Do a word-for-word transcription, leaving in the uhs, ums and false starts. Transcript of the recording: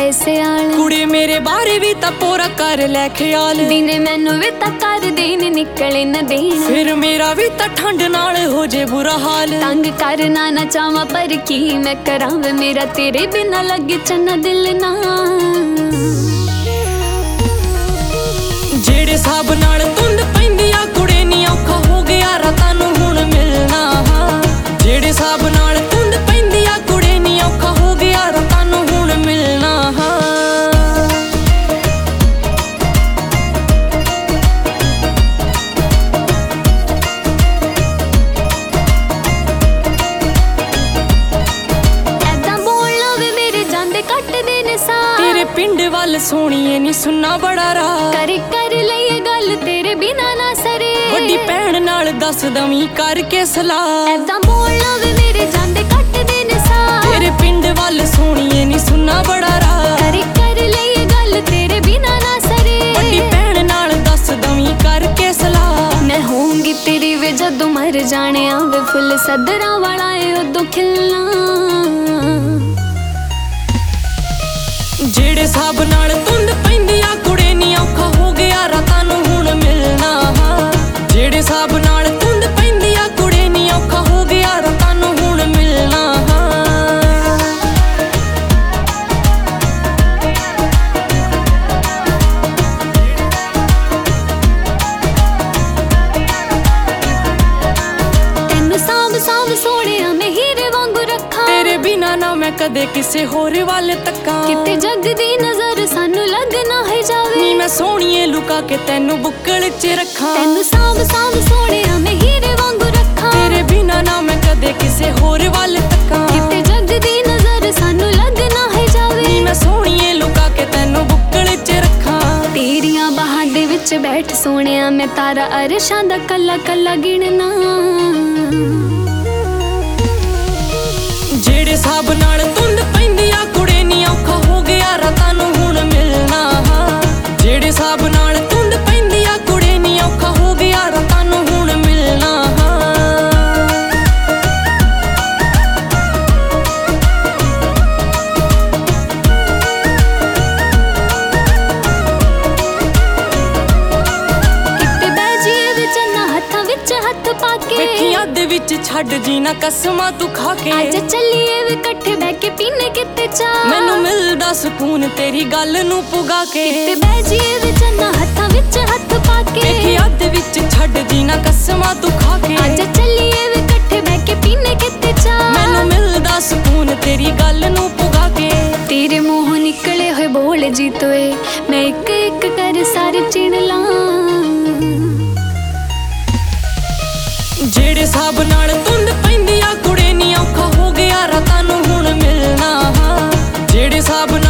ਆਏ ਸਿਆਲ ਕੁੜੀ ਮੇਰੇ ਬਾਰੇ ਵੀ ਤਾਂ ਪੂਰਾ ਕਰ ਲੈ ਖਿਆਲ ਦਿਨੇ ਮੈਨੂੰ ਵੀ ਤਾਂ ਕਰ ਦੇਣ ਨਿਕਲੇ ਨਾ ਦੇਣ ਫਿਰ ਮੇਰਾ ਵੀ ਤਾਂ ਠੰਡ ਨਾਲ ਹੋ ਜੇ ਬੁਰਾ ਹਾਲ ਤੰਗ ਕਰਨਾ ਨਾ ਚਾਹਾਂ ਪਰ ਕੀ ਮੈਂ ਕਰਾਂ ਵੇ ਮੇਰਾ ਤੇਰੇ ਬਿਨਾ ਲੱਗੇ ਚੰਨਾ ਦਿਲ ਨਾ ਜਿਹੜੇ ਸਾਬ ਨਾਲ ਧੁੰਦ ਪੈਂਦੀ ਆ ਕੁੜੇ ਨੀ ਔਖਾ ਹੋ ਗਿਆ ਰਾਤਾਂ ਨੂੰ ਹੁਣ ਮਿਲਣਾ ਜਿਹੜੇ ਸਾਬ ਨਾਲ ਧੁੰਦ ਪੈਂਦੀ ਆ ਕੁੜੇ ਨੀ ਔਖਾ ਹੋ ਗਿਆ ਰਾਤਾਂ ਨੂੰ ਹੁਣ ਮਿਲਣਾ ਐਦਾਂ ਬੋਲਣਾ ਵੇ ਮੇਰੇ ਜਾਂਦੇ ਕੱਟਦੇ ਨੇ ਸਾਹ ਤੇਰੇ ਪਿੰਡ ਵੱਲ ਸੋਹਣੀਏ ਨੀ ਸੁਣਨਾ ਬੜਾ ਰਾਹ ਕਰ ਕਰ ਲਈਏ ਗੱਲ ਤੇਰੇ ਬਿਨਾ ਨਾ ਸਰੇ ਵੱਡੀ ਭੈਣ ਨਾਲ ਦੱਸ ਦਵੀਂ ਕਰਕੇ ਸਲਾਹ ਐਦਾਂ ਬੋਲਣਾ ਵੇ ਮੇਰੇ ਜਾਂਦੇ ਕੱਟਦੇ ਨੇ ਸਾਹ ਤੇਰੇ ਪਿੰਡ ਵੱਲ ਸੋਹਣੀਏ ਨੀ ਸੁਣਨਾ ਬੜਾ ਰਾਹ ਕਰ ਕਰ ਲਈਏ ਗੱਲ ਤੇਰੇ ਬਿਨਾ ਨਾ ਸਰੇ ਵੱਡੀ ਭੈਣ ਨਾਲ ਦੱਸ ਦਵੀਂ ਕਰਕੇ ਸਲਾਹ ਮੈਂ ਹੋਊਂਗੀ ਤੇਰੀ ਵੇ ਜਦੋਂ ਮਰ ਜਾਣਿਆ ਵੇ ਫੁੱਲ ਸਦਰਾਂ ਵਾਲਾ ਏ ਉਦੋਂ ਖਿਲਣਾ ਜਿਹੜੇ ਸਾਬ ਨਾਲ ਧੁੰਦ ਪੈਂਦੀ ਆ ਕੁੜੇ ਨੀ ਔਖਾ ਹੋ ਗਿਆ ਰਾਤਾਂ ਨੂੰ ਹੁਣ ਮਿਲਣਾ ਜਿਹੜੇ ਸਾਬ ਨਾਲ ਧੁੰਦ ਪੈਂਦੀ ਆ ਕੁੜੇ ਨੀ ਔਖਾ ਹੋ ਗਿਆ ਰਾਤਾਂ ਨੂੰ ਹੁਣ ਮਿਲਣਾ ਤੈਨੂੰ ਸਾਂਭ ਸਾਂਭ ਸੋਹਣਿਆ ਮੈਂ ਹੀਰੇ ਵਾਂਗੂ ਰੱਖਾਂ ਤੇਰੇ ਬਿਨਾ ਨਾ ਮੈਂ ਕਦੇ ਕਿਸੇ ਹੋਰ ਵੱਲ ਤੱਕਾਂ ਕਿਤੇ ਜੱਗ ਦੀ ਨਜ਼ਰ ਸਾਨੂੰ ਲੱਗ ਨਾ ਹੈ ਜਾਵੇ ਨੀ ਮੈਂ ਸੋਹਣੀਏ ਲੁਕਾ ਕੇ ਤੈਨੂੰ ਬੁੱਕਲ 'ਚ ਰੱਖਾਂ ਤੈਨੂੰ ਸਾਂਭ ਸਾਂਭ ਸੋਹਣਿਆ ਮੈਂ ਹੀਰੇ ਵਾਂਗੂ ਰੱਖਾਂ ਤੇਰੇ ਬਿਨਾ ਨਾ ਮੈਂ ਕਦੇ ਕਿਸੇ ਹੋਰ ਵੱਲ ਤੱਕਾਂ ਕਿਤੇ ਜੱਗ ਦੀ ਨਜ਼ਰ ਸਾਨੂੰ ਲੱਗ ਨਾ ਹੈ ਜਾਵੇ ਨੀ ਮੈਂ ਸੋਹਣੀਏ ਲੁਕਾ ਕੇ ਤੈਨੂੰ ਬੁੱਕਲ 'ਚ ਰੱਖਾਂ ਤੇਰੀਆਂ ਬਾਹਾਂ ਦੇ ਵਿੱਚ ਬੈਠ ਸੋਹਣਿਆ ਮੈਂ ਤਾਰਾ ਅਰਸ਼ਾਂ ਦਾ ਕੱਲਾ ਕੱਲਾ ਗਿਣਨਾ ਜਿਹੜੇ ਸਾਬ ਨਾਲ ਧੁੰਦ ਪੈਂਦੀ ਆ ਕੁੜੇ ਨੀ ਔਖਾ ਹੋ ਗਿਆ ਰਾਤਾਂ ਨੂੰ ਹੁਣ ਮਿਲਣਾ ਜਿਹੜੇ ਸਾਬ ਨਾਲ ਧੁੰਦ ਪੈਂਦੀ ਆ ਕੁੜੇ ਨੀ ਔਖਾ ਹੋ ਗਿਆ ਰਾਤਾਂ ਨੂੰ ਹੁਣ ਮਿਲਣਾ ਕਿਤੇ ਬਹਿ ਜੀਏ ਵਿੱਚ ਨਾ ਹੱਥਾਂ ਵਿੱਚ ਹੱਥ ਪਾ ਕੇ ਵੇਖੀਆਂ ਦੇ ਵਿੱਚ ਛੱਡ ਜੀ ਨਾ ਕਸਮਾਂ ਤੂੰ ਖਾ ਕੇ ਅੱਜ ਚੱਲੀਏ ਵੀ ਇਕੱਠੇ ਬਹਿ ਕੇ ਪੀਨੇ ਕਿਤੇ ਚਾਹ ਮੈਨੂੰ ਮਿਲਦਾ ਸਕੂਨ ਤੇਰੀ ਗੱਲ ਨੂੰ ਪੁਗਾ ਕੇ ਕਿਤੇ ਬਹਿ ਜੀਏ ਵਿੱਚ ਨਾ ਹੱਥਾਂ ਵਿੱਚ ਹੱਥ ਪਾ ਕੇ ਵੇਖੀਆਂ ਦੇ ਵਿੱਚ ਛੱਡ ਜੀ ਨਾ ਕਸਮਾਂ ਤੂੰ ਖਾ ਕੇ ਅੱਜ ਚੱਲੀਏ ਵੀ ਇਕੱਠੇ ਬਹਿ ਕੇ ਪੀਨੇ ਕਿਤੇ ਚਾਹ ਮੈਨੂੰ ਮਿਲਦਾ ਸਕੂਨ ਤੇਰੀ ਗੱਲ ਨੂੰ ਪੁਗਾ ਕੇ ਤੇਰੇ ਮੂੰਹੋਂ ਨਿਕਲੇ ਹੋਏ ਬੋਲ ਜੀ ਤੋਏ ਮੈਂ ਇੱਕ ਇੱਕ ਕਰ ਸਾਰੇ ਚਿਣ ਲਾਂ ਜਿਹੜੇ ਸਾਬ ਨਾਲ ਧੁੰਦ ਪੈਂਦੀ ਆ ਕੁੜੇ ਨੀ ਔਖਾ ਹੋ ਗਿਆ ਰਾਤਾਂ ਨੂੰ ਹੁਣ ਮਿਲਣਾ ਜਿਹੜੇ ਸਾਬ